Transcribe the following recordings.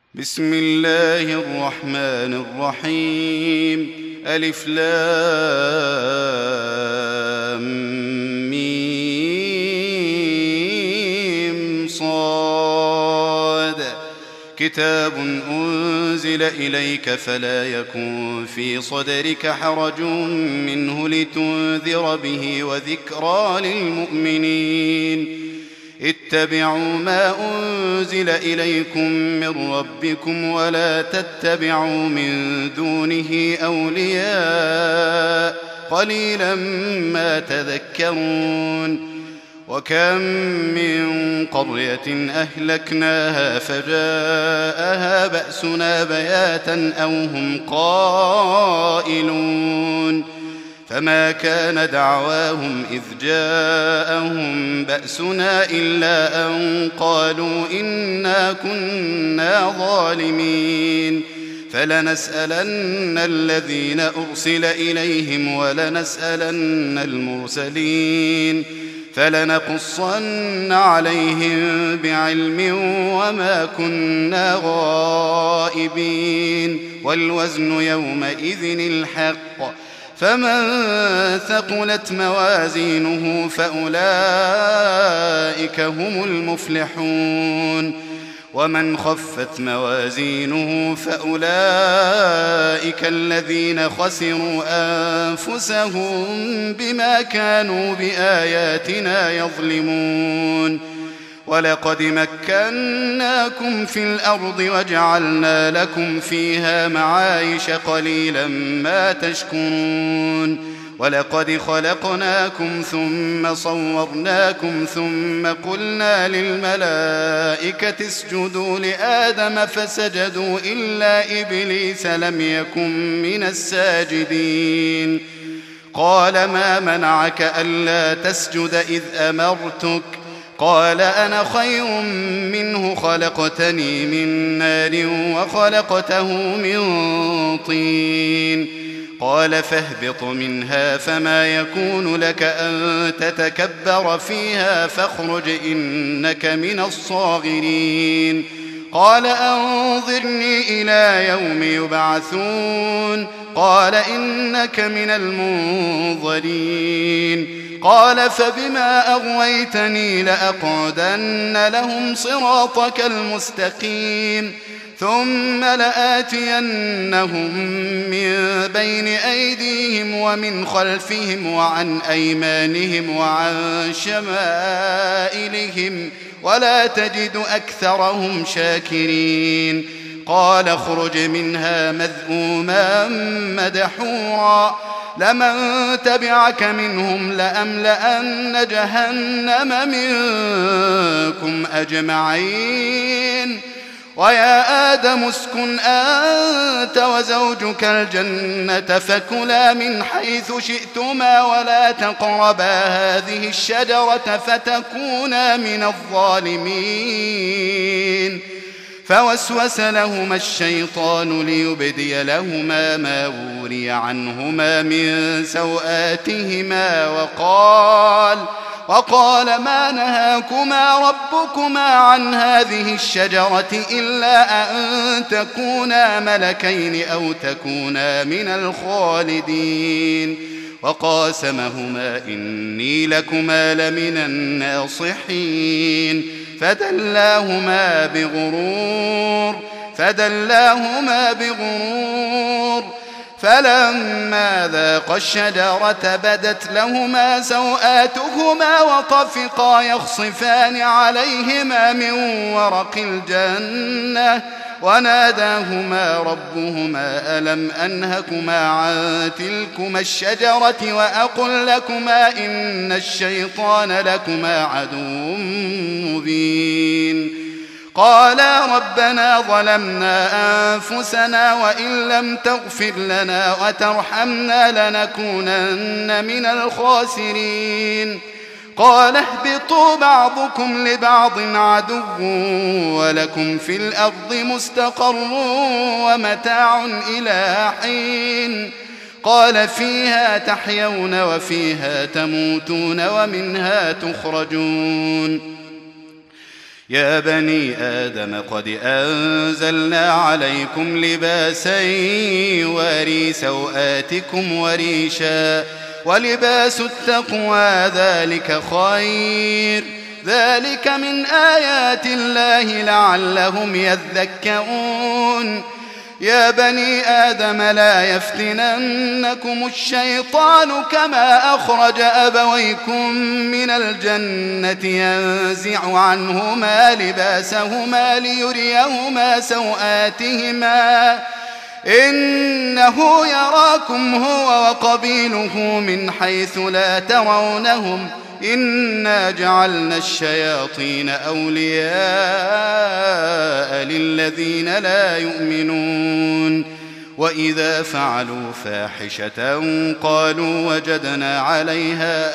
بسم الله الرحمن الرحيم. ألف لام ميم صاد. كتاب أنزل إليك فلا يكن في صدرك حرج منه لتنذر به وذكرى للمؤمنين. اتبعوا ما أنزل إليكم من ربكم ولا تتبعوا من دونه أولياء قليلا ما تذكرون. وكم من قرية أهلكناها فجاءها بأسنا بياتا أو هم قائلون. فما كان دعواهم إذ جاءهم بأسنا إلا أن قالوا إنا كنا ظالمين. فلنسألن الذين أرسل إليهم ولنسألن المرسلين. فلنقصن عليهم بعلم وما كنا غائبين. والوزن يومئذ الحق. فمن ثقلت موازينه فأولئك هم المفلحون. ومن خفت موازينه فأولئك الذين خسروا أنفسهم بما كانوا بآياتنا يظلمون. ولقد مكناكم في الأرض وجعلنا لكم فيها معايش قليلا ما تشكرون. ولقد خلقناكم ثم صورناكم ثم قلنا للملائكة اسجدوا لآدم فسجدوا إلا إبليس لم يكن من الساجدين. قال ما منعك ألا تسجد إذ أمرتك؟ قال أنا خير منه خلقتني من نار وخلقته من طين. قال فاهبط منها فما يكون لك أن تتكبر فيها فاخرج إنك من الصاغرين. قال أنظرني إلى يوم يبعثون. قال إنك من المنظرين. قال فبما أغويتني لأقعدن لهم صراطك المستقيم ثم لآتينهم من بين أيديهم ومن خلفهم وعن أيمانهم وعن شمائلهم ولا تجد أكثرهم شاكرين. قال اخرج منها مذءوما مدحورا لمن تبعك منهم لأملأن جهنم منكم أجمعين. ويا آدم اسكن أنت وزوجك الجنة فكلا من حيث شئتما ولا تقربا هذه الشجرة فتكونا من الظالمين. فوسوس لهما الشيطان ليبدي لهما ما وري عنهما من سوآتهما وقال ما نهاكما ربكما عن هذه الشجرة إلا أن تكونا ملكين أو تكونا من الخالدين. وقاسمهما إني لكما لمن الناصحين. فدلاهما بغرور فلما ذاقا الشجرة بدت لهما سوآتهما وطفقا يخصفان عليهما من ورق الجنة وناداهما ربهما ألم أنهكما عن تلكما الشجرة وأقل لكما إن الشيطان لكما عدو مبين. قالا ربنا ظلمنا أنفسنا وإن لم تغفر لنا وترحمنا لنكونن من الخاسرين. قال اهبطوا بعضكم لبعض عدو ولكم في الأرض مستقر ومتاع إلى حين. قال فيها تحيون وفيها تموتون ومنها تخرجون. يا بني آدم قد أنزلنا عليكم لباسا يواري سوآتكم وريشا ولباس التقوى ذلك خير ذلك من آيات الله لعلهم يذكرون يا بني آدم لا يفتننكم الشيطان كما أخرج أبويكم من الجنة ينزع عنهما لباسهما ليريهما سوآتهما إنه يراكم هو وقبيله من حيث لا ترونهم إنا جعلنا الشياطين أولياء للذين لا يؤمنون وإذا فعلوا فاحشة قالوا وجدنا عليها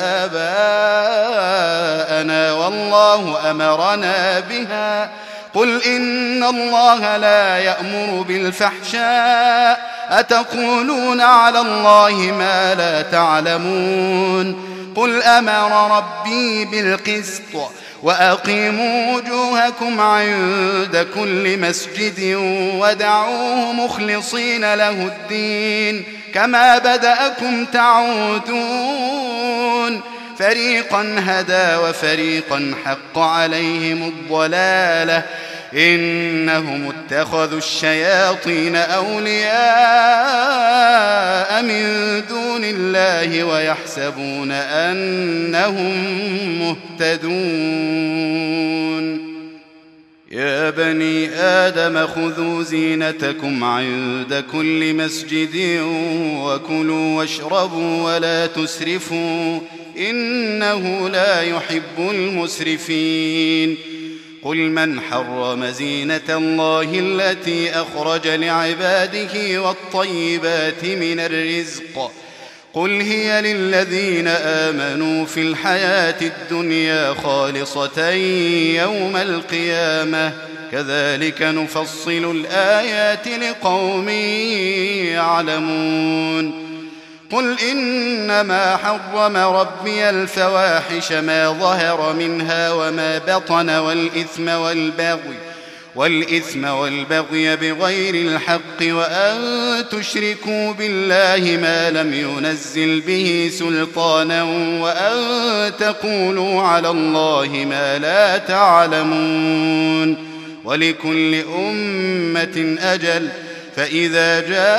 آباءنا والله أمرنا بها قل إن الله لا يأمر بالفحشاء أتقولون على الله ما لا تعلمون قل أمر ربي بالقسط وأقيموا وجوهكم عند كل مسجد ودعوه مخلصين له الدين كما بدأكم تعودون فريقا هدى وفريقا حق عليهم الضلالة إنهم اتخذوا الشياطين أولياء من دون الله ويحسبون أنهم مهتدون يا بني آدم خذوا زينتكم عند كل مسجد وكلوا واشربوا ولا تسرفوا إنه لا يحب المسرفين قل من حرم زينة الله التي أخرج لعباده والطيبات من الرزق قل هي للذين آمنوا في الحياة الدنيا خالصة يوم القيامة كذلك نفصل الآيات لقوم يعلمون قل إنما حرم ربي الفواحش ما ظهر منها وما بطن والإثم والبغي بغير الحق وأن تشركوا بالله ما لم ينزل به سلطانا وأن تقولوا على الله ما لا تعلمون ولكل أمة أجل فإذا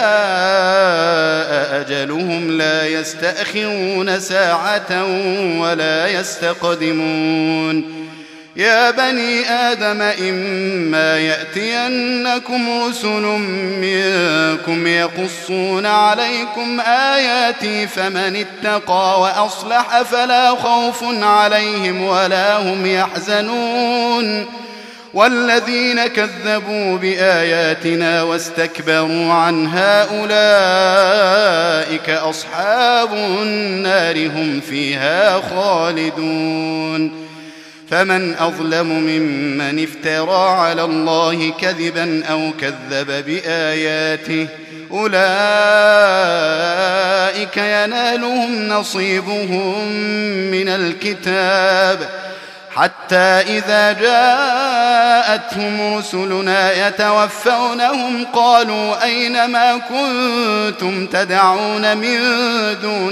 جاء أجلهم لا يستأخرون ساعة ولا يستقدمون يا بني آدم إما يأتينكم رسل منكم يقصون عليكم آياتي فمن اتقى وأصلح فلا خوف عليهم ولا هم يحزنون والذين كذبوا بآياتنا واستكبروا عنها أولئك أصحاب النار هم فيها خالدون فمن أظلم ممن افترى على الله كذبا أو كذب بآياته أولئك ينالهم نصيبهم من الكتاب حتى إذا جاءتهم رسلنا يتوفونهم قالوا أين ما كنتم تدعون من دون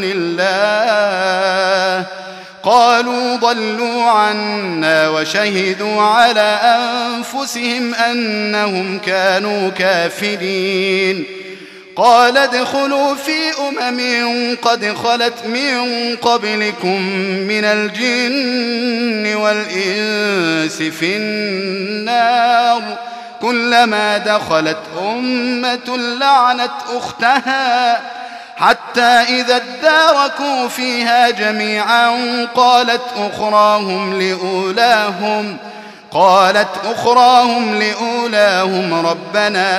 الله قالوا ضلوا عنا وشهدوا على أنفسهم أنهم كانوا كافرين قال ادخلوا في قد خلت من قبلكم من الجن والإنس في النار كلما دخلت أمة لعنت أختها حتى إذا اداركوا فيها جميعا قالت أخراهم لأولاهم ربنا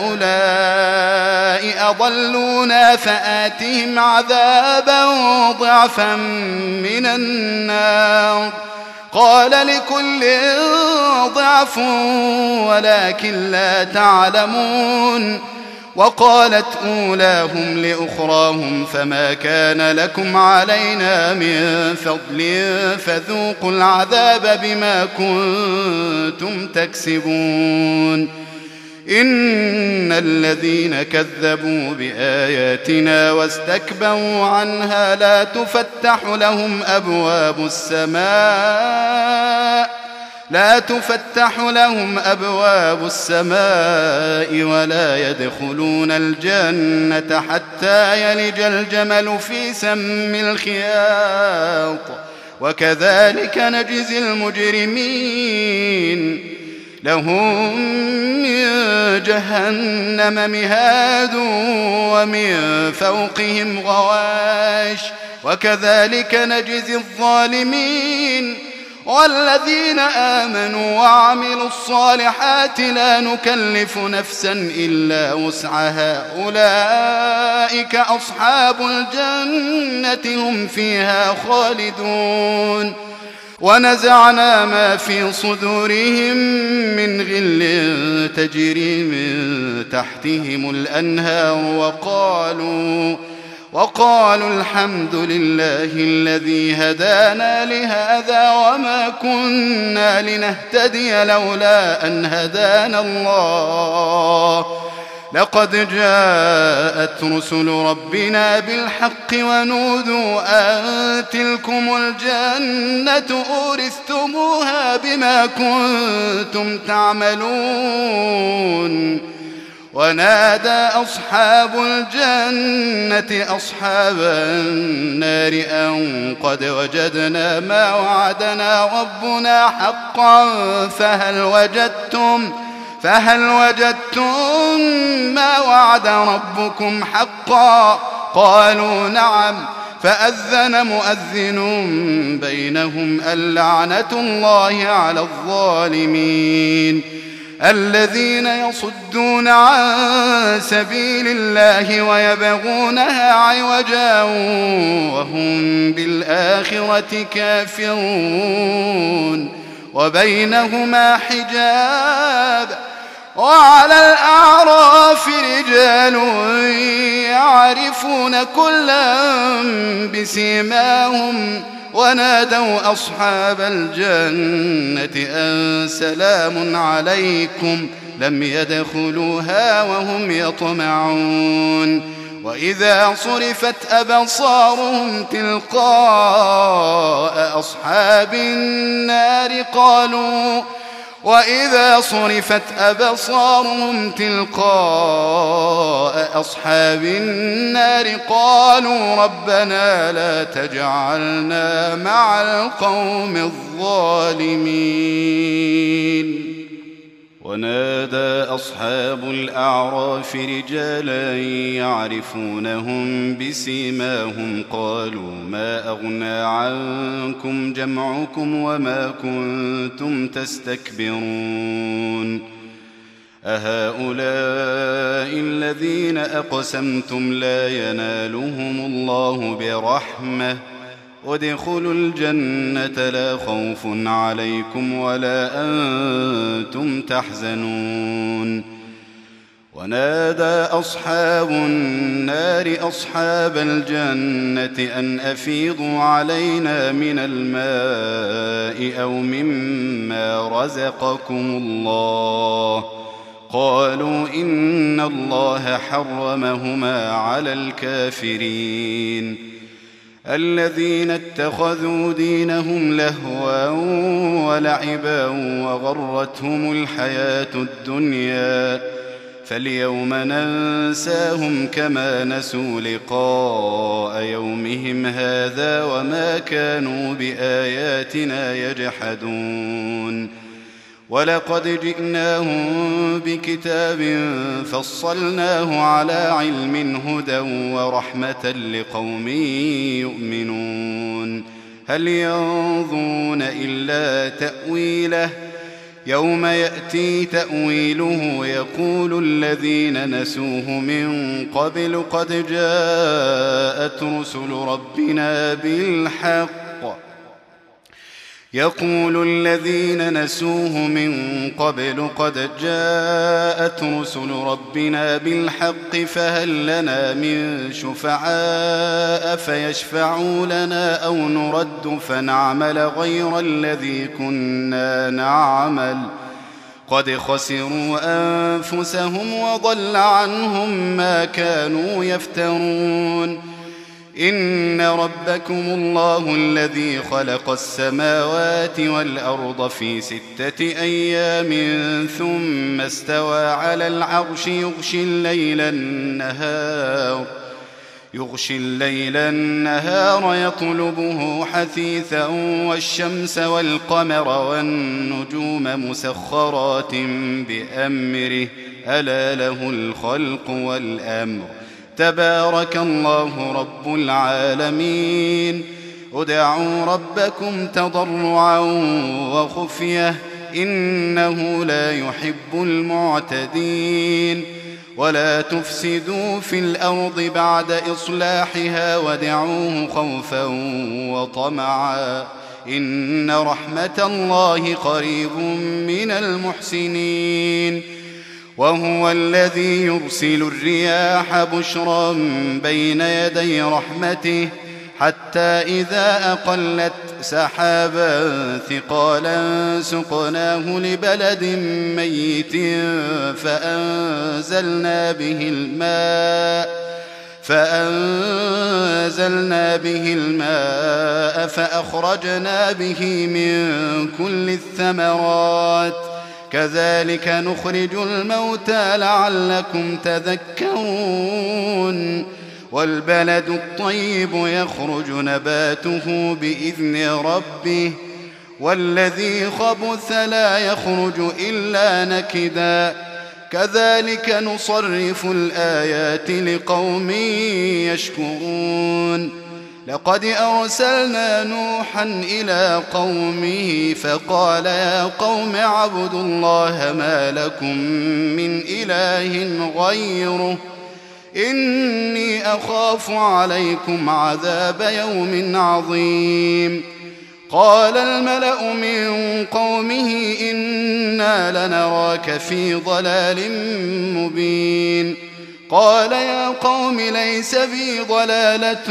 هؤلاء أضلونا فآتهم عذابا ضعفا من النار قال لكل ضعف ولكن لا تعلمون وقالت أولاهم لأخراهم فما كان لكم علينا من فضل فذوقوا العذاب بما كنتم تكسبون إن الذين كذبوا بآياتنا واستكبروا عنها لا تفتح لهم أبواب السماء ولا يدخلون الجنة حتى يلج الجمل في سم الخياط وكذلك نجزي المجرمين لهم من جهنم مهاد ومن فوقهم غواش وكذلك نجزي الظالمين والذين آمنوا وعملوا الصالحات لا نكلف نفسا إلا وسعها أولئك أصحاب الجنة هم فيها خالدون ونزعنا ما في صدورهم من غل تجري من تحتهم الأنهار وقالوا الحمد لله الذي هدانا لهذا وما كنا لنهتدي لولا أن هدانا الله لقد جاءت رسل ربنا بالحق ونودوا أن تلكم الجنة أورثتموها بما كنتم تعملون ونادى أصحاب الجنة أصحاب النار أن قد وجدنا ما وعدنا ربنا حقا فهل وجدتم ما وعد ربكم حقا قالوا نعم فأذن مؤذن بينهم اللعنة الله على الظالمين الذين يصدون عن سبيل الله ويبغونها عوجا وهم بالآخرة كافرون وبينهما حجاب وعلى الأعراف رجال يعرفون كلا بسيماهم ونادوا أصحاب الجنة أن سلام عليكم لم يدخلوها وهم يطمعون وإذا صرفت أبصارهم تلقاء أصحاب النار قالوا ربنا لا تجعلنا مع القوم الظالمين ونادى أصحاب الأعراف رجالا يعرفونهم بسيماهم قالوا ما أغنى عنكم جمعكم وما كنتم تستكبرون أهؤلاء الذين أقسمتم لا ينالهم الله برحمة ادخلوا الجنة لا خوف عليكم ولا أنتم تحزنون ونادى أصحاب النار أصحاب الجنة أن أفيضوا علينا من الماء أو مما رزقكم الله قالوا إن الله حرمهما على الكافرين الذين اتخذوا دينهم لهوا ولعبا وغرتهم الحياة الدنيا فاليوم ننساهم كما نسوا لقاء يومهم هذا وما كانوا بآياتنا يجحدون ولقد جئناهم بكتاب فصلناه على علم هدى ورحمة لقوم يؤمنون هل ينظرون إلا تأويله يوم يأتي تأويله يقول الذين نسوه من قبل قد جاءت رسل ربنا بالحق يقول الذين نسوه من قبل قد جاءت رسل ربنا بالحق فهل لنا من شفعاء فيشفعوا لنا أو نرد فنعمل غير الذي كنا نعمل قد خسروا أنفسهم وضل عنهم ما كانوا يفترون. إن ربكم الله الذي خلق السماوات والأرض في 6 أيام ثم استوى على العرش يغشي الليل النهار يطلبه حثيثا والشمس والقمر والنجوم مسخرات بأمره ألا له الخلق والأمر تبارك الله رب العالمين. ادعوا ربكم تضرعا وخفية إنه لا يحب المعتدين. ولا تفسدوا في الأرض بعد إصلاحها وادعوه خوفا وطمعا إن رحمة الله قريب من المحسنين. وهو الذي يرسل الرياح بشرا بين يدي رحمته حتى إذا أقلت سحابا ثقالا سقناه لبلد ميت فأنزلنا به الماء فأخرجنا به من كل الثمرات كذلك نخرج الموتى لعلكم تذكرون. والبلد الطيب يخرج نباته بإذن ربه والذي خبث لا يخرج إلا نكدا كذلك نصرف الآيات لقوم يشكرون. لقد أرسلنا نوحا إلى قومه فقال يا قوم اعبدوا الله ما لكم من إله غيره إني أخاف عليكم عذاب يوم عظيم. قال الملأ من قومه إنا لنراك في ضلال مبين. قال يا قوم ليس بي ضلالة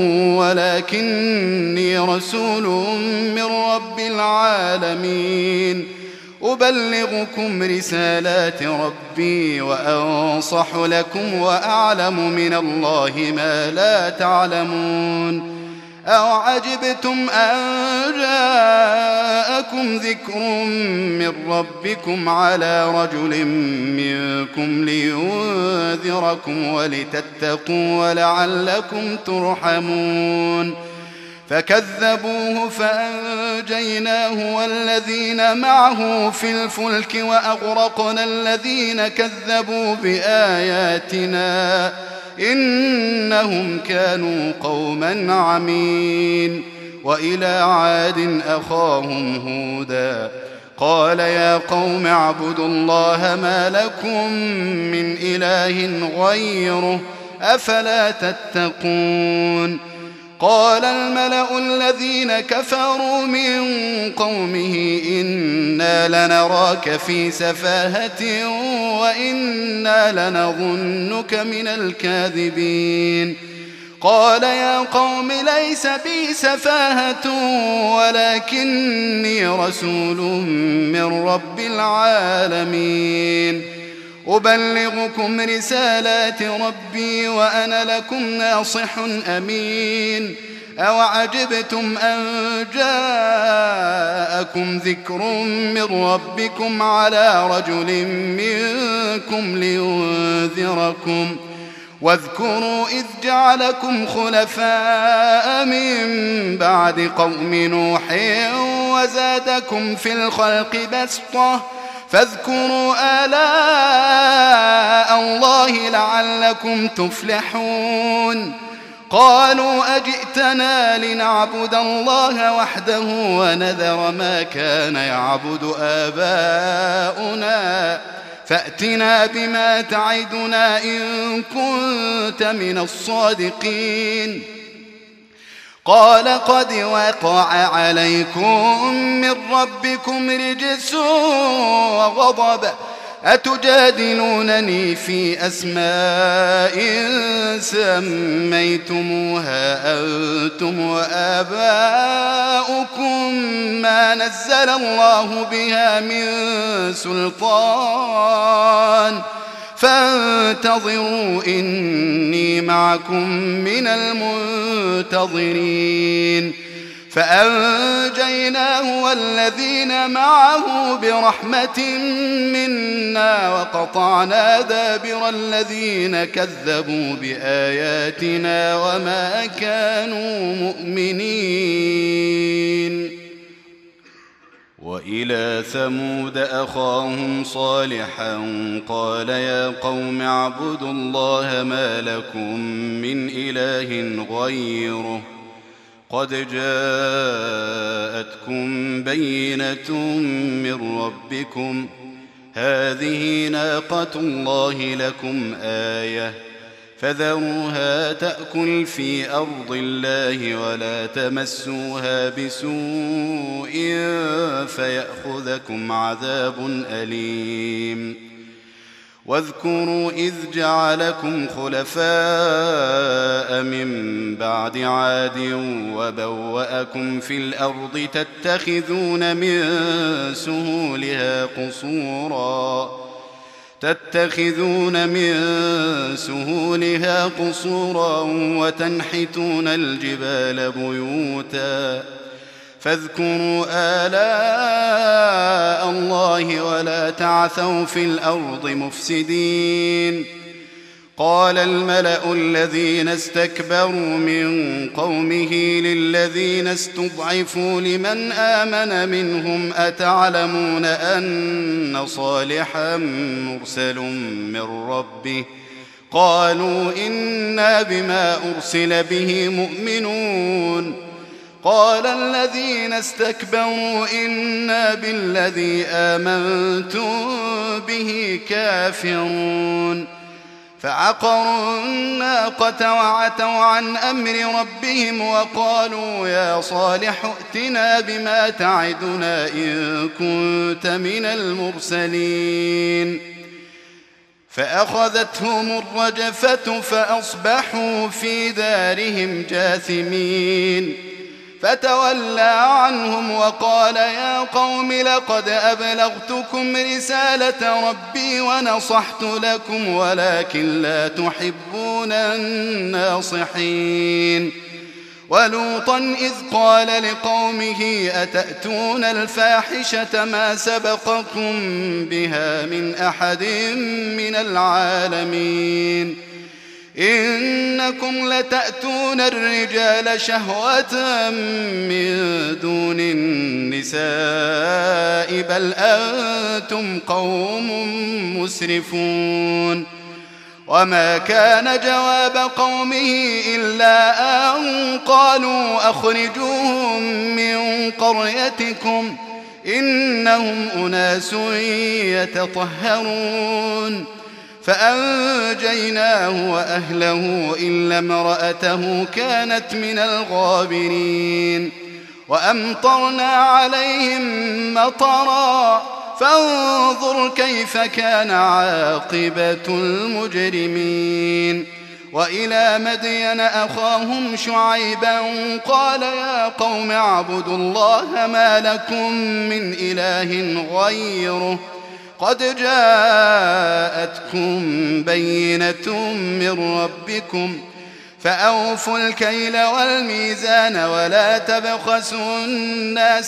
ولكني رسول من رب العالمين أبلغكم رسالات ربي وأنصح لكم وأعلم من الله ما لا تعلمون. أوعجبتم أن جاءكم ذكر من ربكم على رجل منكم لينذركم ولتتقوا ولعلكم ترحمون. فكذبوه فأنجيناه والذين معه في الفلك وأغرقنا الذين كذبوا بآياتنا إنهم كانوا قوما عمين. وإلى عاد أخاهم هودا قال يا قوم اعبدوا الله ما لكم من إله غيره أفلا تتقون. قال الملأ الذين كفروا من قومه إنا لنراك في سفاهة وإنا لنظنك من الكاذبين. قال يا قوم ليس بي سفاهة ولكني رسول من رب العالمين أبلغكم رسالات ربي وأنا لكم ناصح أمين. أوعجبتم أن جاءكم ذكر من ربكم على رجل منكم لينذركم واذكروا إذ جعلكم خلفاء من بعد قوم نوح وزادكم في الخلق بسطة فاذكروا آلاء الله لعلكم تفلحون. قالوا أجئتنا لنعبد الله وحده ونذر ما كان يعبد آباؤنا فأتنا بما تعدنا إن كنت من الصادقين. قال قد وقع عليكم من ربكم رجس وغضب أتجادلونني في أسماء سميتموها أنتم وآباؤكم ما نزل الله بها من سلطان فانتظروا إني معكم من المنتظرين فأنجيناه والذين معه برحمة منا وقطعنا دابر الذين كذبوا بآياتنا وما كانوا مؤمنين. وإلى ثمود أخاهم صالحا قال يا قوم اعبدوا الله ما لكم من إله غيره قد جاءتكم بينة من ربكم هذه ناقة الله لكم آية فذروها تأكل في أرض الله ولا تمسوها بسوء فيأخذكم عذاب أليم. واذكروا إذ جعلكم خلفاء من بعد عاد وبوأكم في الأرض تتخذون من سهولها قصورا وتنحتون الجبال بيوتا فاذكروا آلاء الله ولا تعثوا في الأرض مفسدين. قال الملأ الذين استكبروا من قومه للذين استضعفوا لمن آمن منهم أتعلمون أن صالحا مرسل من ربه قالوا إنا بما أرسل به مؤمنون. قال الذين استكبروا إنا بالذي آمنتم به كافرون. فعقروا الناقة وعتوا عن أمر ربهم وقالوا يا صالح ائتنا بما تعدنا إن كنت من المرسلين. فأخذتهم الرجفة فأصبحوا في دارهم جاثمين. فتولى عنهم وقال يا قوم لقد أبلغتكم رسالة ربي ونصحت لكم ولكن لا تحبون الناصحين. ولوطا إذ قال لقومه أتأتون الفاحشة ما سبقكم بها من أحد من العالمين إنكم لتأتون الرجال شهوة من دون النساء بل أنتم قوم مسرفون. وما كان جواب قومه إلا أن قالوا أخرجوهم من قريتكم إنهم أناس يتطهرون. فأنجيناه وأهله إلا امرأته كانت من الغابرين. وأمطرنا عليهم مطرا فانظر كيف كان عاقبة المجرمين. وإلى مدين أخاهم شعيبا قال يا قوم اعبدوا الله ما لكم من إله غيره قد جاءتكم بينة من ربكم فأوفوا الكيل والميزان ولا تبخسوا الناس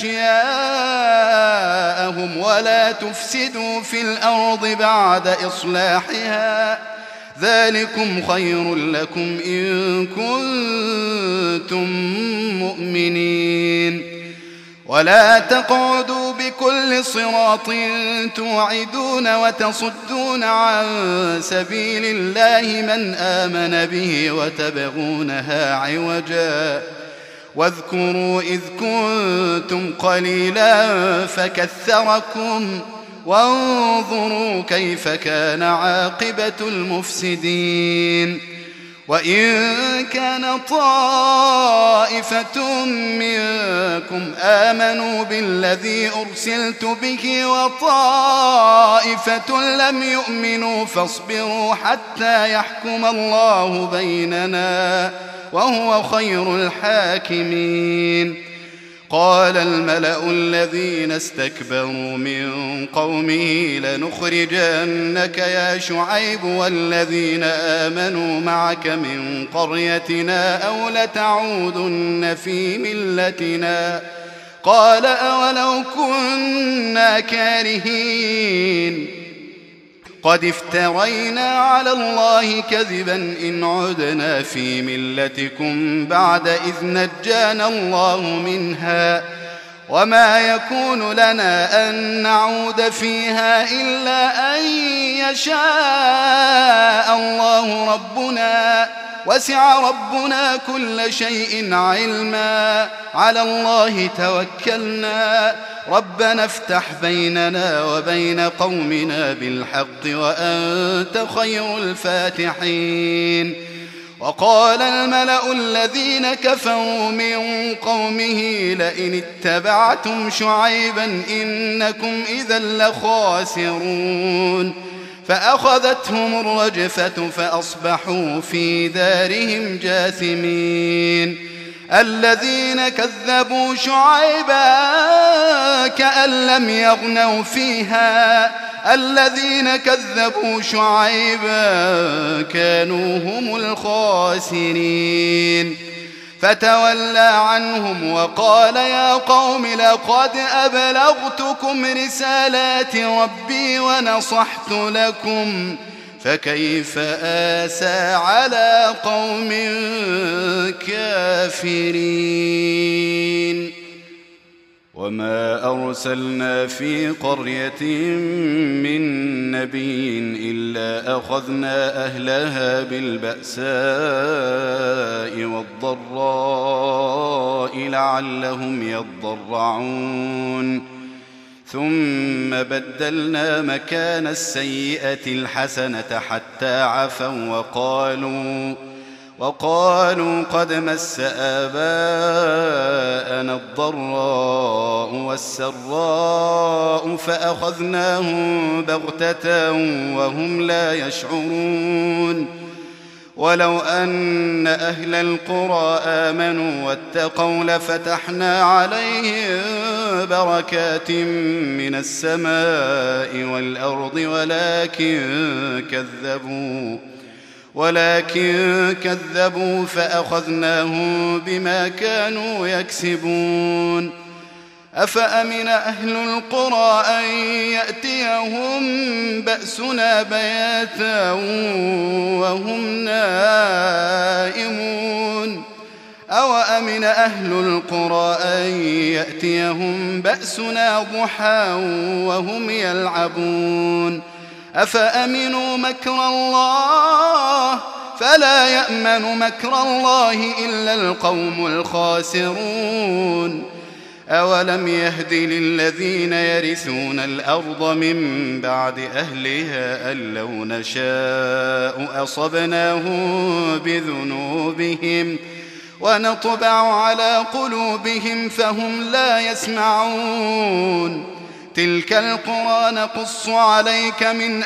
أشياءهم ولا تفسدوا في الأرض بعد إصلاحها ذلكم خير لكم إن كنتم مؤمنين. ولا تقعدوا بكل صراط توعدون وتصدون عن سبيل الله من آمن به وتبغونها عوجا واذكروا إذ كنتم قليلا فكثركم وانظروا كيف كان عاقبة المفسدين. وإن كان طائفة منكم آمنوا بالذي أرسلت به وطائفة لم يؤمنوا فاصبروا حتى يحكم الله بيننا وهو خير الحاكمين. قال الملأ الذين استكبروا من قومه لنخرجنك يا شعيب والذين آمنوا معك من قريتنا أو لتعودن في ملتنا. قال أولو كنا كارهين قد افترينا على الله كذبا إن عدنا في ملتكم بعد إذ نجانا الله منها وما يكون لنا أن نعود فيها إلا أن يشاء الله ربنا وسع ربنا كل شيء علما على الله توكلنا ربنا افتح بيننا وبين قومنا بالحق وأنت خير الفاتحين. وقال الملأ الذين كفروا من قومه لئن اتبعتم شعيبا إنكم إذا لخاسرون فأخذتهم الرجفة فأصبحوا في دارهم جاثمين. الذين كذبوا شعيبا كأن لم يغنوا فيها الذين كذبوا شعيبا كانوا هم الخاسرين. فتولى عنهم وقال يا قوم لقد أبلغتكم رسالات ربي ونصحت لكم فكيف آسى على قوم كافرين. وما أرسلنا في قرية من نبي إلا أخذنا أهلها بالبأساء والضراء لعلهم يضرعون ثم بدلنا مكان السيئة الحسنة حتى عفوا وقالوا قد مس آباءنا الضراء والسراء فأخذناهم بغتة وهم لا يشعرون. ولو أن أهل القرى آمنوا واتقوا لفتحنا عليهم بركات من السماء والأرض ولكن كذبوا فأخذناهم بما كانوا يكسبون. أفأمن أهل القرى أن يأتيهم بأسنا بياتا وهم نائمون أوأمن أهل القرى أن يأتيهم بأسنا ضحى وهم يلعبون أفأمنوا مكر الله فلا يأمن مكر الله إلا القوم الخاسرون. أولم يهد للذين يرثون الأرض من بعد أهلها أن لو نشاء أصبناهم بذنوبهم ونطبع على قلوبهم فهم لا يسمعون. تلك القرى نقص عليك من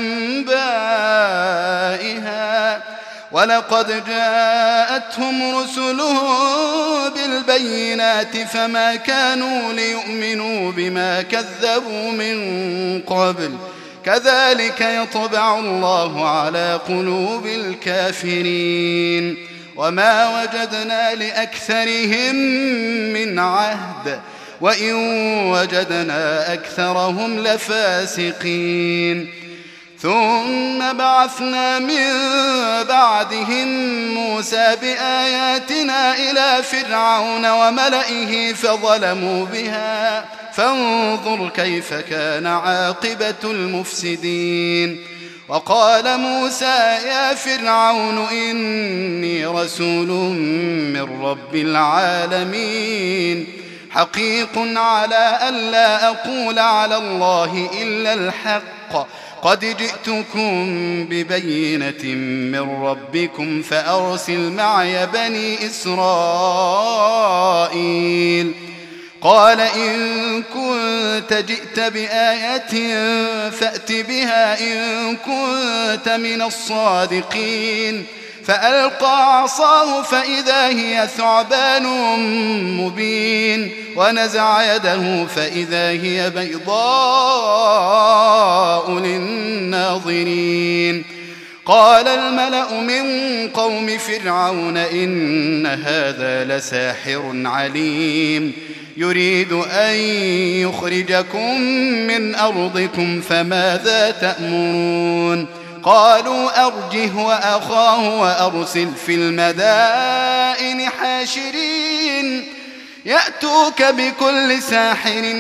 أنبائها ولقد جاءتهم رسلهم بالبينات فما كانوا ليؤمنوا بما كذبوا من قبل كذلك يطبع الله على قلوب الكافرين. وما وجدنا لأكثرهم من عهد وإن وجدنا أكثرهم لفاسقين. ثم بعثنا من بعدهم موسى بآياتنا إلى فرعون وملئه فظلموا بها فانظر كيف كان عاقبة المفسدين. وقال موسى يا فرعون إني رسول من رب العالمين حقيق على ألا أقول على الله إلا الحق قد جئتكم ببينة من ربكم فأرسل معي بني إسرائيل. قال إن كنت جئت بآية فأت بها إن كنت من الصادقين. فألقى عصاه فإذا هي ثعبان مبين ونزع يده فإذا هي بيضاء للناظرين. قال الملأ من قوم فرعون إن هذا لساحر عليم يريد أن يخرجكم من أرضكم فماذا تأمرون؟ قالوا أرجه وأخاه وأرسل في المدائن حاشرين يأتوك بكل ساحر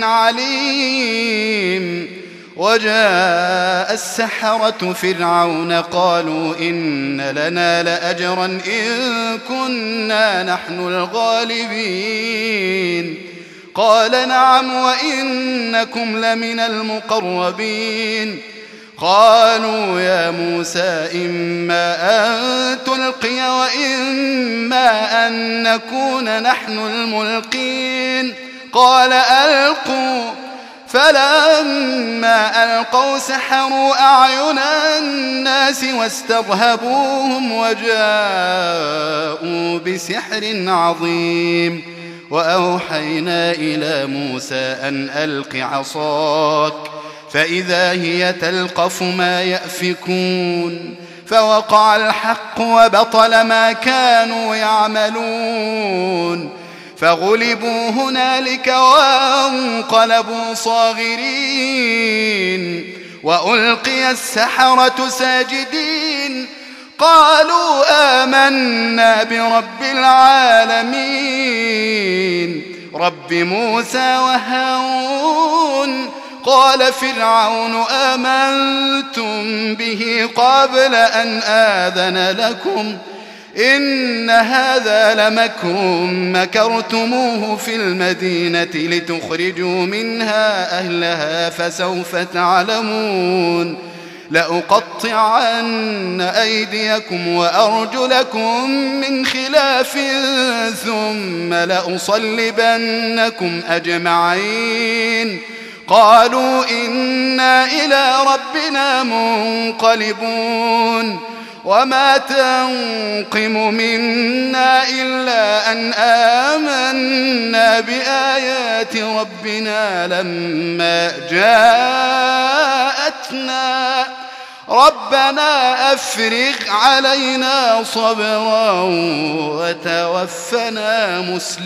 عليم. وجاء السحرة فرعون قالوا إن لنا لأجرا إن كنا نحن الغالبين. قال نعم وإنكم لمن المقربين. قالوا يا موسى إما أن تلقي وإما أن نكون نحن الملقين. قال ألقوا. فلما ألقوا سحروا أعين الناس واسترهبوهم وجاءوا بسحر عظيم. وأوحينا إلى موسى أن ألق عصاك فإذا هي تلقف ما يأفكون. فوقع الحق وبطل ما كانوا يعملون فغلبوا هنالك وانقلبوا صاغرين. وألقي السحرة ساجدين قالوا آمنا برب العالمين رب موسى وهارون. قال فرعون آمنتم به قبل أن آذن لكم إن هذا لمكر مكرتموه في المدينة لتخرجوا منها أهلها فسوف تعلمون. لأقطعن أيديكم وأرجلكم من خلاف ثم لأصلبنكم أجمعين. قالوا إنا إلى ربنا منقلبون. وما تنقم منا إلا أن آمنا بآيات ربنا لما جاءتنا ربنا أفرغ علينا صبرا وتوفنا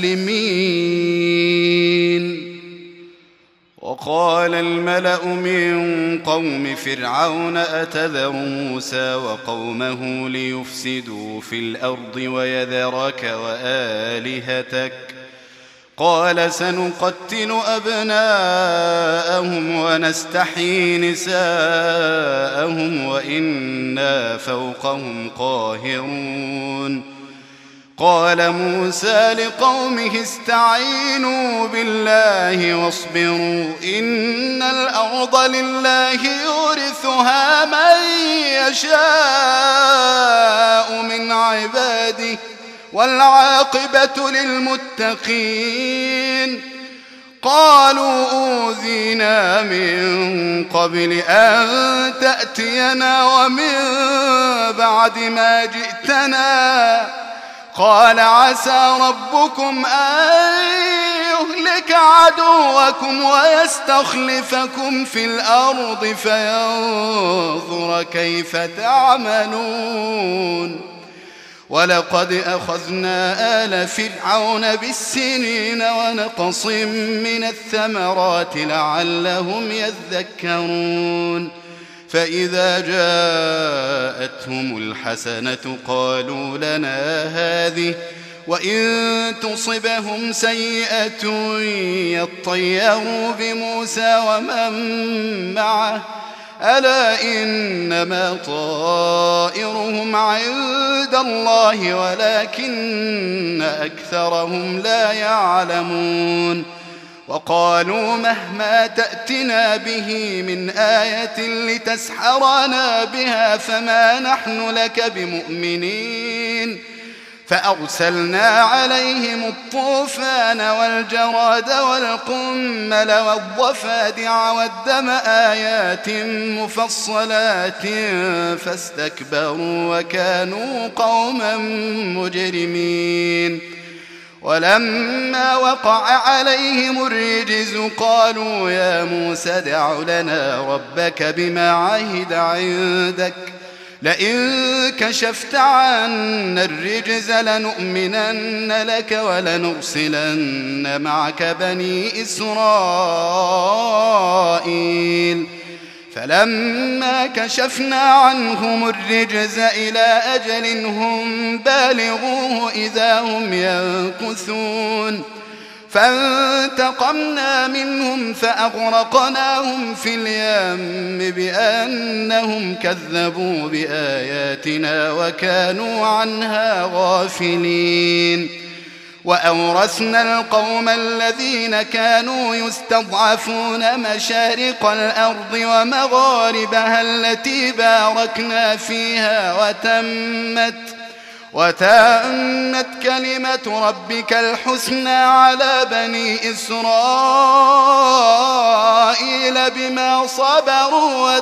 مسلمين. وقال الملأ من قوم فرعون أتذر موسى وقومه ليفسدوا في الأرض ويذرك وآلهتك؟ قال سنقتل أبناءهم ونستحيي نساءهم وإنا فوقهم قاهرون. قال موسى لقومه استعينوا بالله واصبروا إن الأرض لله يورثها من يشاء من عباده والعاقبة للمتقين. قالوا أوذينا من قبل أن تأتينا ومن بعد ما جئتنا. قال عسى ربكم أن يهلك عدوكم ويستخلفكم في الأرض فينظر كيف تعملون. ولقد أخذنا آل فرعون بالسنين ونقص من الثمرات لعلهم يذكرون. فإذا جاءتهم الحسنة قالوا لنا هذه وإن تصبهم سيئة يطيروا بموسى ومن معه ألا إنما طائرهم عند الله ولكن أكثرهم لا يعلمون. وقالوا مهما تأتنا به من آية لتسحرنا بها فما نحن لك بمؤمنين فأرسلنا عليهم الطوفان والجراد والقمل والضفادع والدم آيات مفصلات فاستكبروا وكانوا قوما مجرمين. ولما وقع عليهم الرجز قالوا يا موسى ادع لنا ربك بما عهد عندك لئن كشفت عنا الرجز لنؤمنن لك ولنرسلن معك بني إسرائيل. فلما كشفنا عنهم الرجز إلى أجل هم بالغوه إذا هم ينكثون فانتقمنا منهم فأغرقناهم في اليم بأنهم كذبوا بآياتنا وكانوا عنها غافلين. وأورثنا القوم الذين كانوا يستضعفون مشارق الأرض ومغاربها التي باركنا فيها وتمت كلمة ربك الحسنى على بني إسرائيل بما صبروا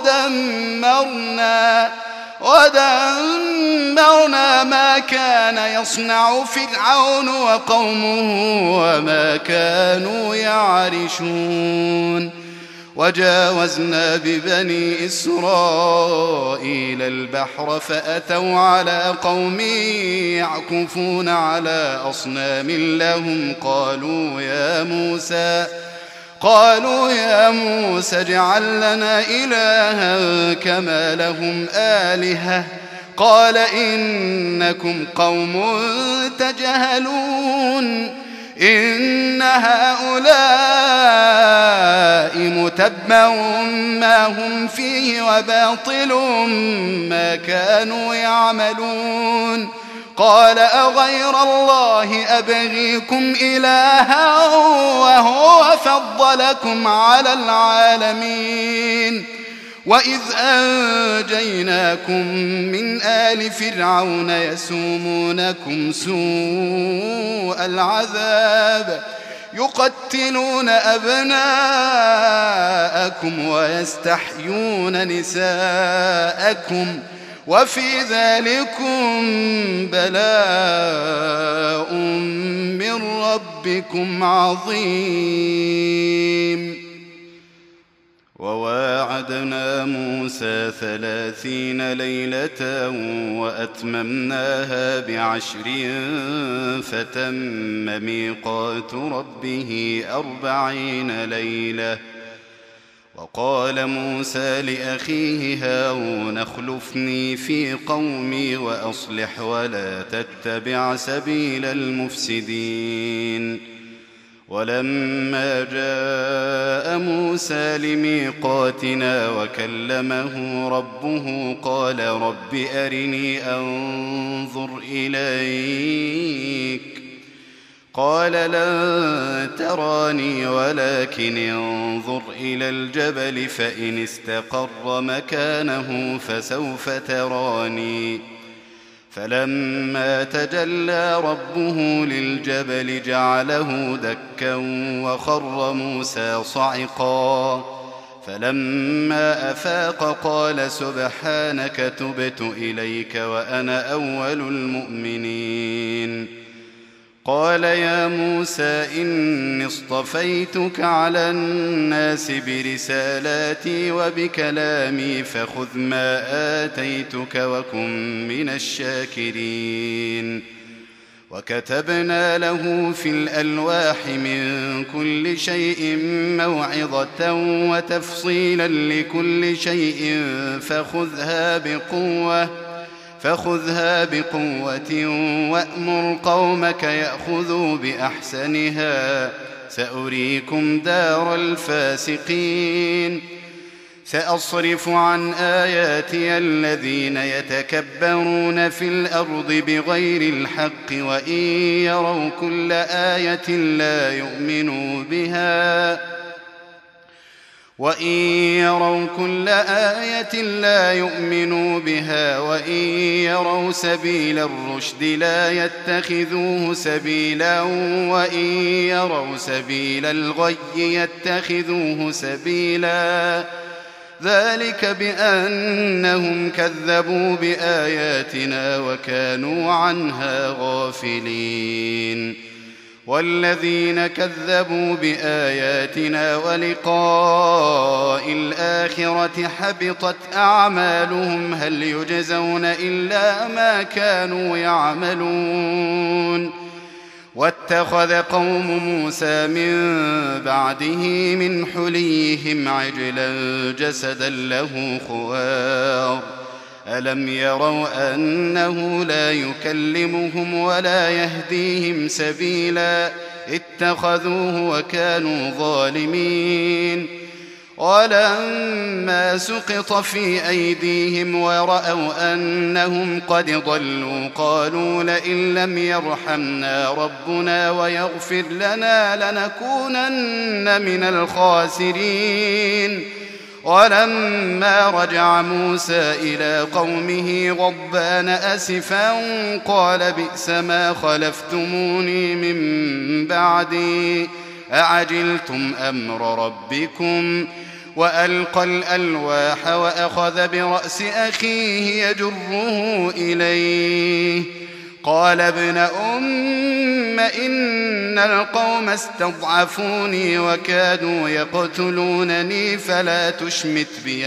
ودمرنا ما كان يصنع فرعون وقومه وما كانوا يعرشون. وجاوزنا ببني إسرائيل البحر فأتوا على قوم يعكفون على أصنام لهم قالوا يا موسى اجعل لنا إلها كما لهم آلهة قال إنكم قوم تجهلون إن هؤلاء متبر ما هم فيه وباطل ما كانوا يعملون. قال أغير الله أبغيكم إلها وهو فضلكم على العالمين وإذ أنجيناكم من آل فرعون يسومونكم سوء العذاب يقتلون أبناءكم ويستحيون نساءكم وفي ذلكم بلاء من ربكم عظيم. وواعدنا موسى 30 ليلة وأتممناها ب10 فتم ميقات ربه 40 ليلة. وقال موسى لأخيه هارون اخلفني في قومي وأصلح ولا تتبع سبيل المفسدين. ولما جاء موسى لميقاتنا وكلمه ربه قال رب أرني أنظر إليك قال لن تراني ولكن انظر إلى الجبل فإن استقر مكانه فسوف تراني. فلما تجلى ربه للجبل جعله دكا وخر موسى صعقا فلما أفاق قال سبحانك تبت إليك وأنا أول المؤمنين. قال يا موسى إني اصطفيتك على الناس برسالاتي وبكلامي فخذ ما آتيتك وكن من الشاكرين. وكتبنا له في الألواح من كل شيء موعظة وتفصيلا لكل شيء فخذها بقوة وأمر قومك يأخذوا بأحسنها سأريكم دار الفاسقين. سأصرف عن آياتي الذين يتكبرون في الأرض بغير الحق وإن يروا كل آية لا يؤمنوا بها وإن يروا سبيل الرشد لا يتخذوه سبيلا وإن يروا سبيل الغي يتخذوه سبيلا ذلك بأنهم كذبوا بآياتنا وكانوا عنها غافلين والذين كذبوا بآياتنا ولقاء الآخرة حبطت أعمالهم هل يجزون إلا ما كانوا يعملون واتخذ قوم موسى من بعده من حليهم عجلا جسدا له خوار ألم يروا أنه لا يكلمهم ولا يهديهم سبيلا اتخذوه وكانوا ظالمين ولما سقط في أيديهم ورأوا أنهم قد ضلوا قالوا لئن لم يرحمنا ربنا ويغفر لنا لنكونن من الخاسرين ولما رجع موسى إلى قومه غضبان أسفا قال بئس ما خلفتموني من بعدي أعجلتم أمر ربكم وألقى الألواح وأخذ برأس أخيه يجره إليه قال ابن أم إن القوم استضعفوني وكادوا يقتلونني فلا تشمت بي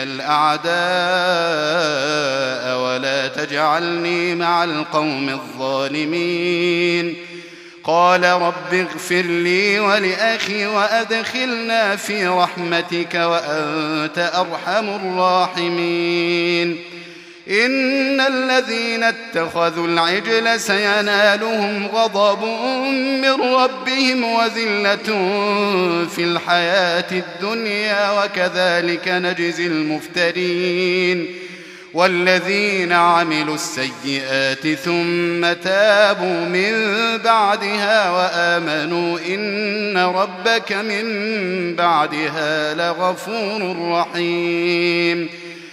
الأعداء ولا تجعلني مع القوم الظالمين قال رب اغفر لي ولأخي وأدخلنا في رحمتك وأنت أرحم الراحمين إن الذين اتخذوا العجل سينالهم غضب من ربهم وذلة في الحياة الدنيا وكذلك نجزي المفترين والذين عملوا السيئات ثم تابوا من بعدها وآمنوا إن ربك من بعدها لغفور رحيم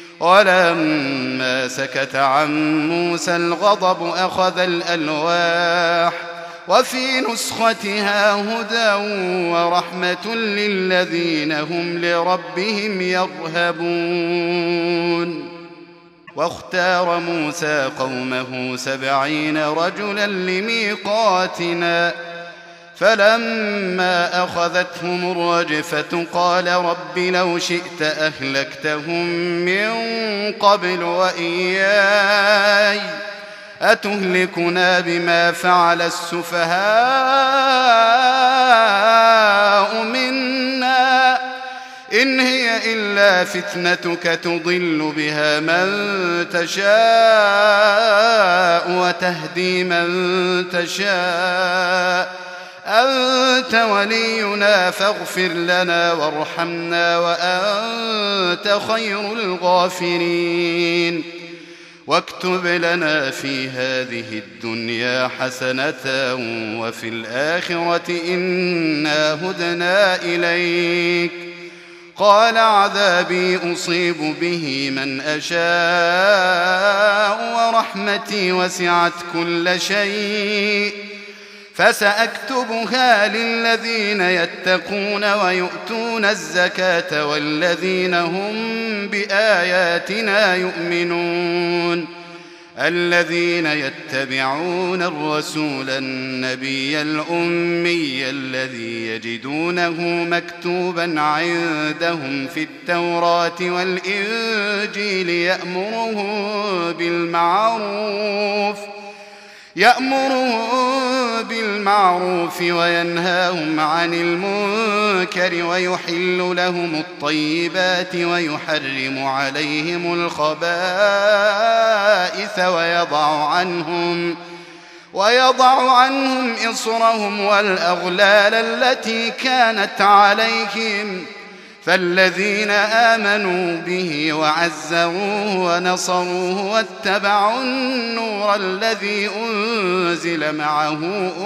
ولما سكت عن موسى الغضب أخذ الألواح وفي نسختها هدى ورحمة للذين هم لربهم يرهبون واختار موسى قومه 70 رجلا لميقاتنا فلما أخذتهم الرجفة قال رب لو شئت أهلكتهم من قبل وإياي أتهلكنا بما فعل السفهاء منا إن هي إلا فتنتك تضل بها من تشاء وتهدي من تشاء أنت ولينا فاغفر لنا وارحمنا وأنت خير الغافرين واكتب لنا في هذه الدنيا حسنة وفي الآخرة إنا هدنا إليك قال عذابي أصيب به من أشاء ورحمتي وسعت كل شيء فسأكتبها للذين يتقون ويؤتون الزكاة والذين هم بآياتنا يؤمنون الذين يتبعون الرسول النبي الأمي الذي يجدونه مكتوبا عندهم في التوراة والإنجيل يأمرهم بالمعروف وينهاهم عن المنكر ويحل لهم الطيبات ويحرم عليهم الخبائث ويضع عنهم إصرهم والأغلال التي كانت عليهم فالذين آمنوا به وعزروه ونصروه واتبعوا النور الذي أنزل معه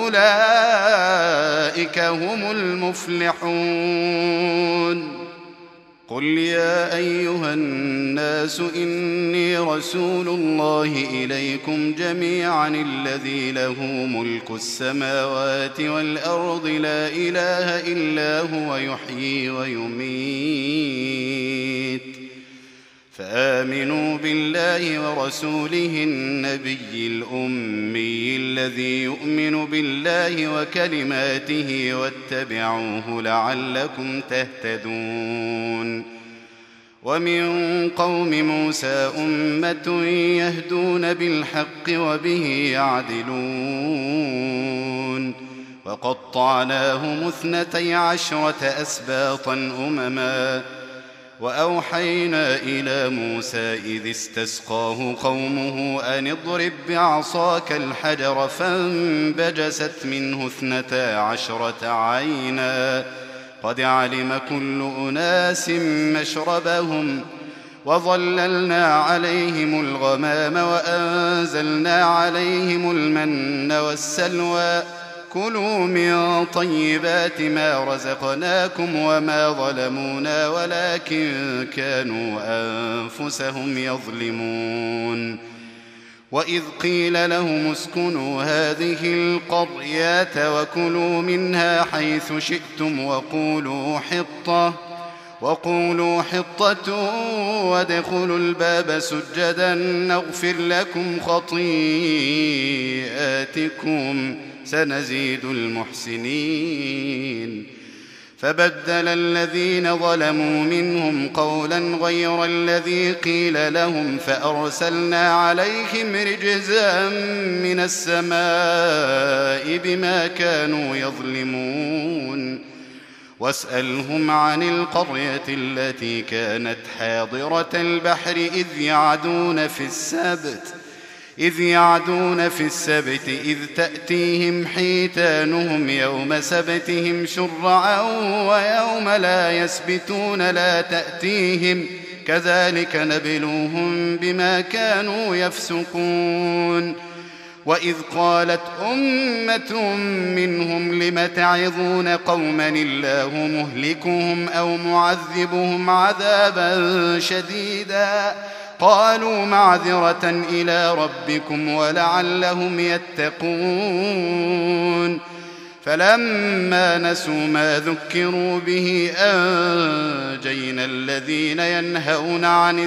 أولئك هم المفلحون. قل يا أيها الناس إني رسول الله إليكم جميعا الذي له ملك السماوات والأرض لا إله إلا هو يحيي ويميت فآمنوا بالله ورسوله النبي الأمي الذي يؤمن بالله وكلماته واتبعوه لعلكم تهتدون. ومن قوم موسى أمة يهدون بالحق وبه يعدلون وقطعناهم 12 أسباطا أمما وأوحينا إلى موسى إذ استسقاه قومه أن اضرب بعصاك الحجر فانبجست منه 12 عينا قد علم كل أناس مشربهم وظللنا عليهم الغمام وأنزلنا عليهم المن والسلوى كلوا من طيبات ما رزقناكم وما ظلمونا ولكن كانوا أنفسهم يظلمون. وإذ قيل لهم اسكنوا هذه القرية وكلوا منها حيث شئتم وقولوا حطة وادخلوا الباب سجدا نغفر لكم خطيئاتكم سنزيد المحسنين. فبدل الذين ظلموا منهم قولا غير الذي قيل لهم فأرسلنا عليهم رجزا من السماء بما كانوا يظلمون. واسألهم عن القرية التي كانت حاضرة البحر إذ يعدون في السبت إذ تأتيهم حيتانهم يوم سبتهم شرعا ويوم لا يسبتون لا تأتيهم كذلك نبلوهم بما كانوا يفسقون. وإذ قالت أمة منهم لم تعظون قوما الله مهلكهم أو معذبهم عذابا شديدا قالوا معذرة إلى ربكم ولعلهم يتقون. فلما نسوا ما ذكروا به أنجينا الذين ينهون عن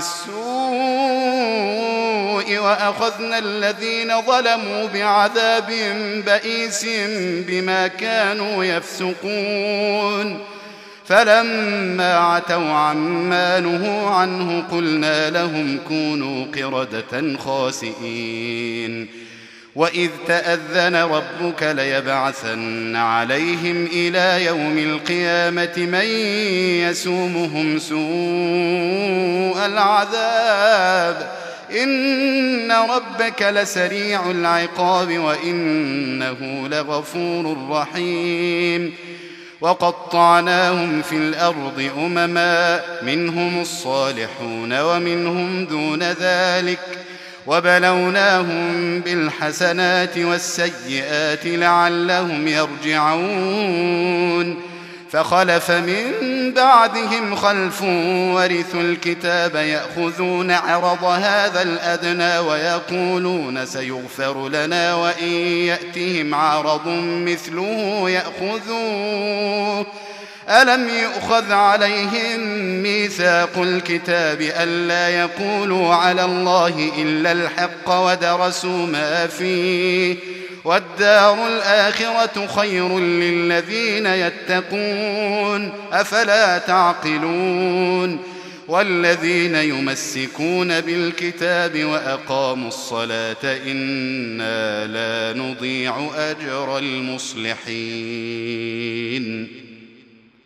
السوء وأخذنا الذين ظلموا بعذاب بئيس بما كانوا يفسقون. فلما عتوا عما نهوا عنه قلنا لهم كونوا قردة خاسئين. وإذ تأذن ربك ليبعثن عليهم إلى يوم القيامة من يسومهم سوء العذاب إن ربك لسريع العقاب وإنه لغفور رحيم. وقطعناهم في الأرض أمما منهم الصالحون ومنهم دون ذلك وبلوناهم بالحسنات والسيئات لعلهم يرجعون. فخلف من بعدهم خلف ورثوا الكتاب يأخذون عرض هذا الأدنى ويقولون سيغفر لنا وإن يأتهم عرض مثله يأخذوه ألم يؤخذ عليهم ميثاق الكتاب ألا يقولوا على الله إلا الحق ودرسوا ما فيه والدار الآخرة خير للذين يتقون أفلا تعقلون. والذين يمسكون بالكتاب وأقاموا الصلاة إنا لا نضيع أجر المصلحين.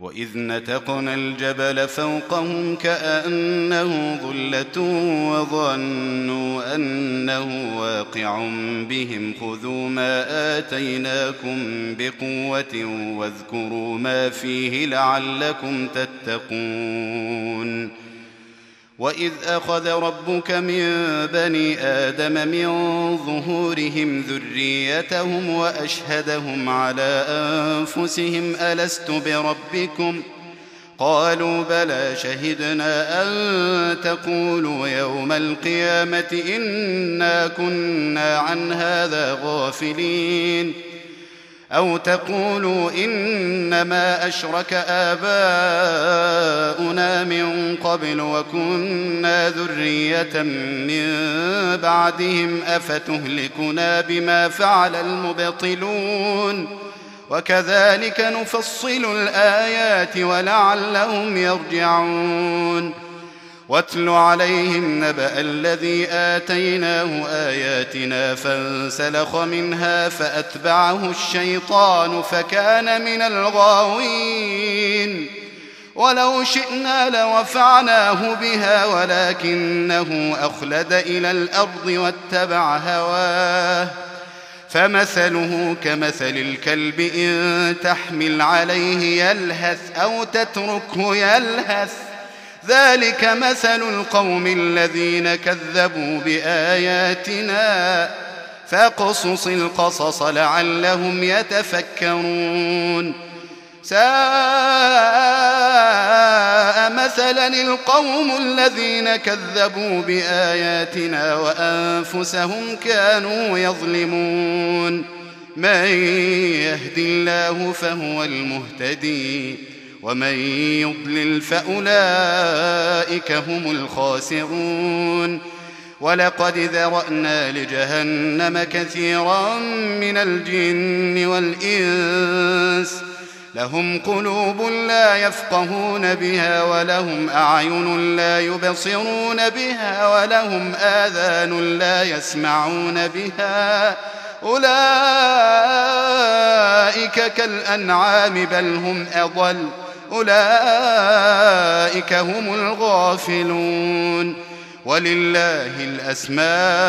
وإذ نتقنا الجبل فوقهم كأنه ظلة وظنوا أنه واقع بهم خذوا ما آتيناكم بقوة واذكروا ما فيه لعلكم تتقون وإذ أخذ ربك من بني آدم من ظهورهم ذريتهم وأشهدهم على أنفسهم ألست بربكم قالوا بلى شهدنا أن تقولوا يوم القيامة إنا كنا عن هذا غافلين أو تقولوا إنما أشرك آباؤنا من قبل وكنا ذرية من بعدهم أفتهلكنا بما فعل المبطلون وكذلك نفصل الآيات ولعلهم يرجعون واتل عليهم نبأ الذي آتيناه آياتنا فانسلخ منها فأتبعه الشيطان فكان من الغاوين ولو شئنا لرفعناه بها ولكنه أخلد إلى الأرض واتبع هواه فمثله كمثل الكلب إن تحمل عليه يلهث أو تتركه يلهث ذلك مثل القوم الذين كذبوا بآياتنا فاقصص القصص لعلهم يتفكرون ساء مثلا القوم الذين كذبوا بآياتنا وأنفسهم كانوا يظلمون من يهد الله فهو المهتدي ومن يضلل فأولئك هم الخاسرون ولقد ذرأنا لجهنم كثيرا من الجن والإنس لهم قلوب لا يفقهون بها ولهم أعين لا يبصرون بها ولهم آذان لا يسمعون بها أولئك كالأنعام بل هم أضل أولئك هم الغافلون ولله الأسماء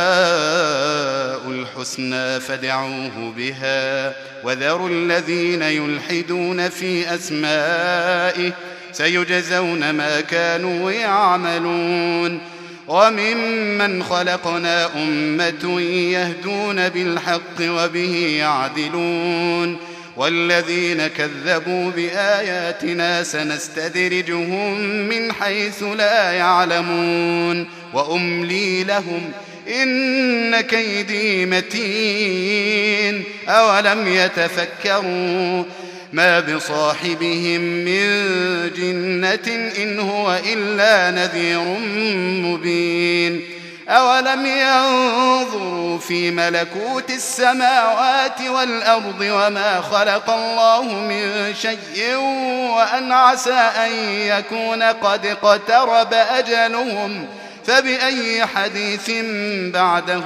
الحسنى فادعوه بها وذروا الذين يلحدون في أسمائه سيجزون ما كانوا يعملون وممن خلقنا أمة يهدون بالحق وبه يعدلون والذين كذبوا بآياتنا سنستدرجهم من حيث لا يعلمون وأملي لهم إن كيدي متين أولم يتفكروا ما بصاحبهم من جنة إن هو إلا نذير مبين أولم ينظروا في ملكوت السماوات والأرض وما خلق الله من شيء وأن عسى أن يكون قد اقترب أجلهم فبأي حديث بعده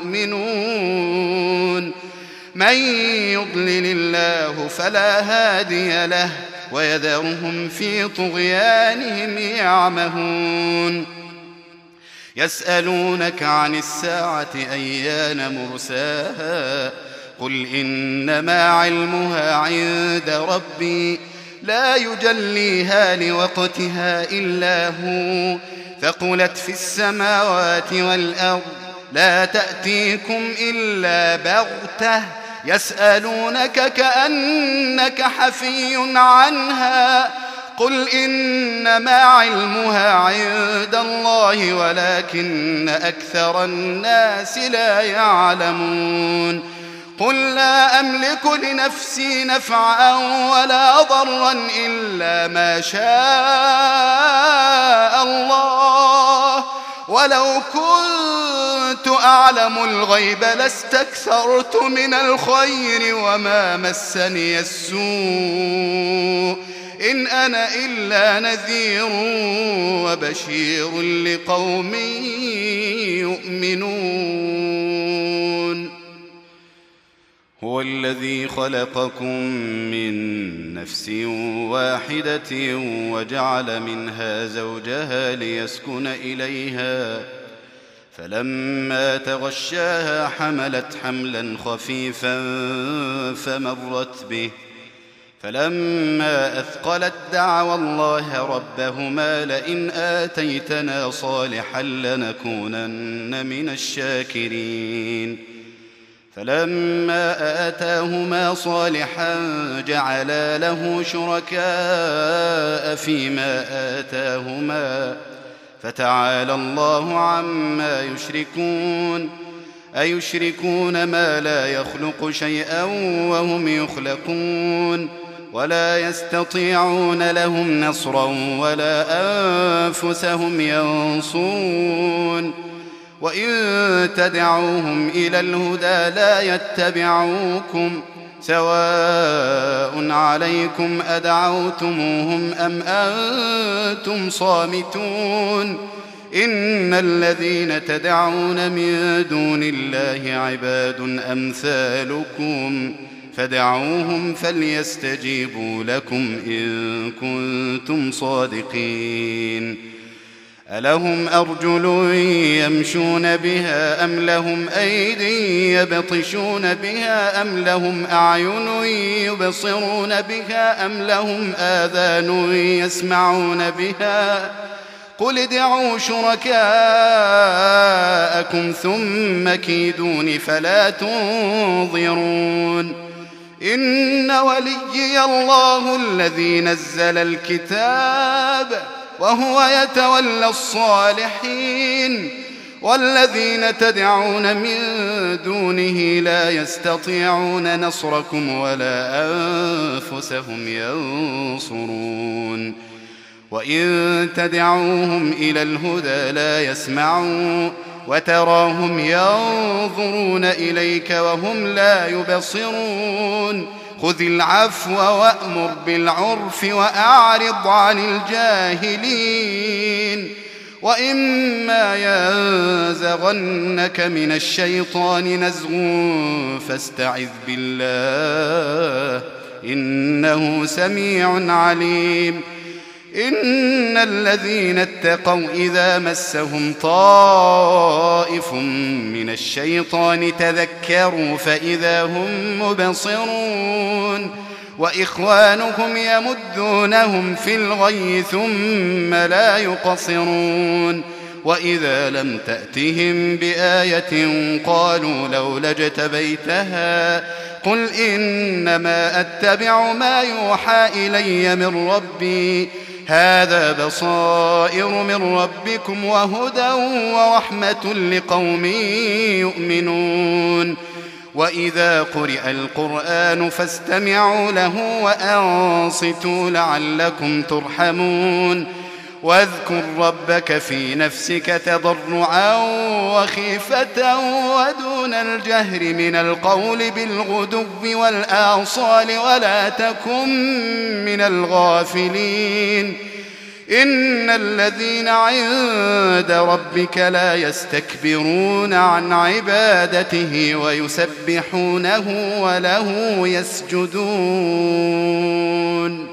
يؤمنون من يضلل الله فلا هادي له ويذرهم في طغيانهم يعمهون يسألونك عن الساعة أيان مرساها قل إنما علمها عند ربي لا يجليها لوقتها إلا هو ثقلت في السماوات والأرض لا تأتيكم إلا بغتة يسألونك كأنك حفي عنها قل إنما علمها عند الله ولكن أكثر الناس لا يعلمون قل لا أملك لنفسي نفعا ولا ضرا إلا ما شاء الله ولو كنت أعلم الغيب لاستكثرت من الخير وما مسني السوء إن أنا إلا نذير وبشير لقوم يؤمنون هو الذي خلقكم من نفس واحدة وجعل منها زوجها ليسكن إليها فلما تغشاها حملت حملا خفيفا فمرت به فلما أثقلت دعوا الله ربهما لئن آتيتنا صالحا لنكونن من الشاكرين فلما آتاهما صالحا جعلا له شركاء فيما آتاهما فتعالى الله عما يشركون أيشركون ما لا يخلق شيئا وهم يخلقون ولا يستطيعون لهم نصرا ولا أنفسهم ينصرون وإن تدعوهم إلى الهدى لا يتبعوكم سواء عليكم أدعوتموهم أم أنتم صامتون إن الذين تدعون من دون الله عباد أمثالكم فدعوهم فليستجيبوا لكم إن كنتم صادقين ألهم أرجل يمشون بها أم لهم أيدي يبطشون بها أم لهم أعين يبصرون بها أم لهم آذان يسمعون بها قل ادعوا شركاءكم ثم كيدون فلا تنظرون إن وليي الله الذي نزل الكتاب وهو يتولى الصالحين والذين تدعون من دونه لا يستطيعون نصركم ولا أنفسهم ينصرون وإن تدعوهم إلى الهدى لا يسمعون وتراهم ينظرون إليك وهم لا يبصرون خذ العفو وأمر بالعرف وأعرض عن الجاهلين وإما ينزغنك من الشيطان نزغ فاستعذ بالله إنه سميع عليم إن الذين اتقوا إذا مسهم طائف من الشيطان تذكروا فإذا هم مبصرون وإخوانهم يمدونهم في الغي ثم لا يقصرون وإذا لم تأتهم بآية قالوا لولا اجتبيتها قل إنما أتبع ما يوحى إلي من ربي هذا بصائر من ربكم وهدى ورحمة لقوم يؤمنون وإذا قرئ القرآن فاستمعوا له وأنصتوا لعلكم ترحمون واذكر ربك في نفسك تضرعا وخيفة ودون الجهر من القول بالغدو والآصال ولا تكن من الغافلين إن الذين عند ربك لا يستكبرون عن عبادته ويسبحونه وله يسجدون